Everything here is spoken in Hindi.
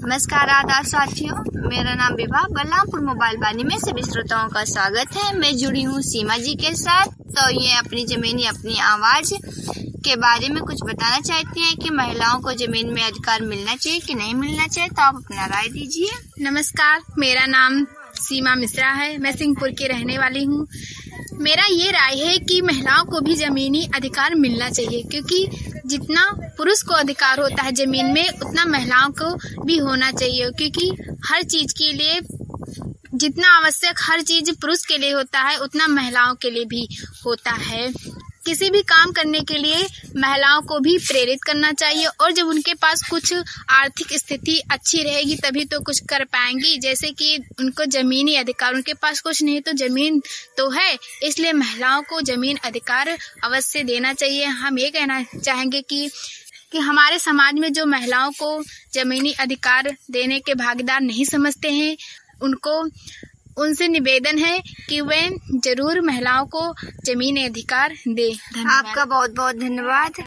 नमस्कार आदाब साथियों, मेरा नाम विभा बलरामपुर मोबाइल वाणी में सभी श्रोताओं का स्वागत है। मैं जुड़ी हूँ सीमा जी के साथ। तो ये अपनी जमीनी अपनी आवाज के बारे में कुछ बताना चाहती हैं कि महिलाओं को जमीन में अधिकार मिलना चाहिए कि नहीं मिलना चाहिए, तो आप अपना राय दीजिए। नमस्कार, मेरा नाम सीमा मिश्रा है। मैं सिंहपुर की रहने वाली हूँ। मेरा ये राय है कि महिलाओं को भी जमीनी अधिकार मिलना चाहिए, क्योंकि जितना पुरुष को अधिकार होता है जमीन में, उतना महिलाओं को भी होना चाहिए। क्योंकि हर चीज के लिए जितना आवश्यक हर चीज पुरुष के लिए होता है, उतना महिलाओं के लिए भी होता है। किसी भी काम करने के लिए महिलाओं को भी प्रेरित करना चाहिए, और जब उनके पास कुछ आर्थिक स्थिति अच्छी रहेगी तभी तो कुछ कर पाएंगी। जैसे कि उनको जमीनी अधिकार, उनके पास कुछ नहीं तो जमीन तो है, इसलिए महिलाओं को जमीन अधिकार अवश्य देना चाहिए। हम ये कहना चाहेंगे कि हमारे समाज में जो महिलाओं को जमीनी अधिकार देने के भागीदार नहीं समझते हैं, उनसे निवेदन है कि वे जरूर महिलाओं को जमीनी अधिकार दें। आपका बहुत बहुत धन्यवाद।